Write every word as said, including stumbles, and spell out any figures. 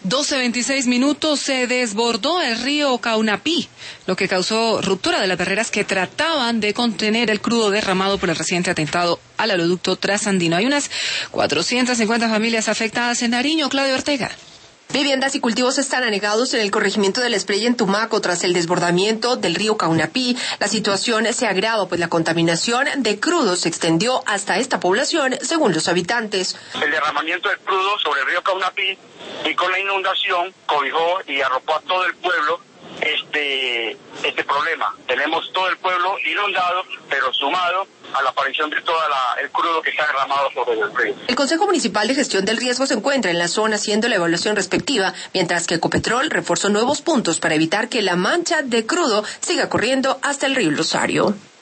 doce veintiséis minutos, se desbordó el río Caunapí, lo que causó ruptura de las barreras que trataban de contener el crudo derramado por el reciente atentado al oleoducto trasandino. Hay unas cuatrocientas cincuenta familias afectadas en Nariño. Claudio Ortega. Viviendas y cultivos están anegados en el corregimiento del Esprey en Tumaco tras el desbordamiento del río Caunapí. La situación se agrava pues la contaminación de crudo se extendió hasta esta población, según los habitantes. El derramamiento del crudo sobre el río Caunapí y con la inundación cobijó y arropó a todo el pueblo este este problema. Tenemos todo el pueblo inundado, pero sumado a la aparición de todo el crudo que está derramado sobre el río. El Consejo Municipal de Gestión del Riesgo se encuentra en la zona haciendo la evaluación respectiva, mientras que Ecopetrol reforzó nuevos puntos para evitar que la mancha de crudo siga corriendo hasta el río Rosario.